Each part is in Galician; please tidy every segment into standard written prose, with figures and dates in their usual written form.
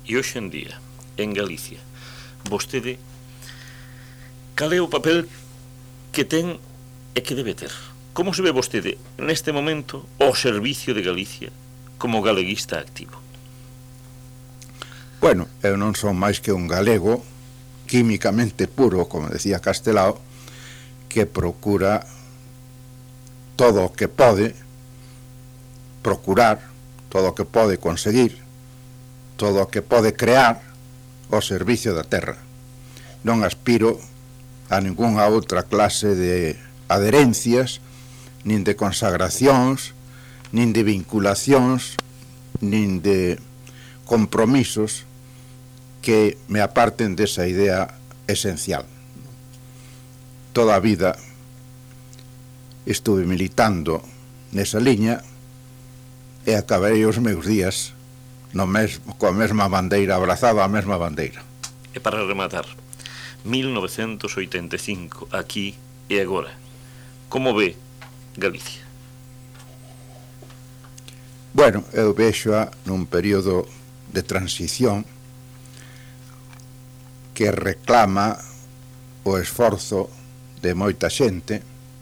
E hoxe en día, en Galicia, vostede, cal é o papel que ten e que debe ter? Como se ve vostede neste momento ao servicio de Galicia como galeguista activo? Bueno, eu non son máis que un galego químicamente puro, como decía Castelao, que procura todo o que pode procurar, todo o que pode conseguir, todo o que pode crear ao servicio da terra. Non aspiro a ningunha outra clase de adherencias, nin de consagracións, nin de vinculacións, nin de compromisos que me aparten desa idea esencial. Toda a vida estuve militando nesa liña e acabei os meus días coa mesma bandeira, abrazado á mesma bandeira. E para rematar, 1985, aquí e agora, como ve Galicia? Bueno, eu vexo nun período de transición que reclama o esforzo de moita xente,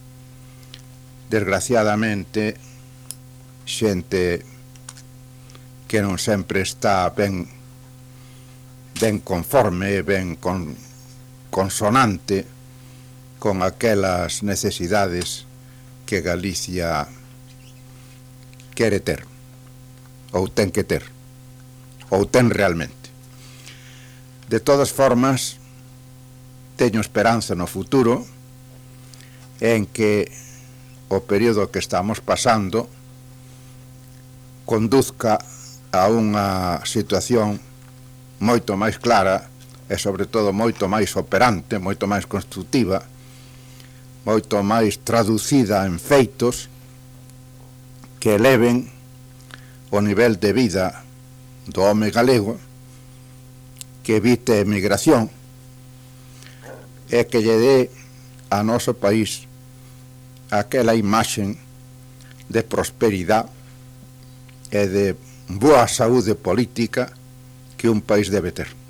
desgraciadamente xente que non sempre está ben conforme, ben consonante con aquelas necesidades que Galicia quere ter, ou ten que ter, ou ten realmente. De todas formas, teño esperanza no futuro en que o período que estamos pasando conduzca a unha situación moito máis clara e, sobre todo, moito máis operante, moito máis constructiva, moito máis traducida en feitos que eleven o nivel de vida do home galego, que evite a emigración e que lle dé a noso país aquela imaxen de prosperidade e de boa saúde política que un país debe ter.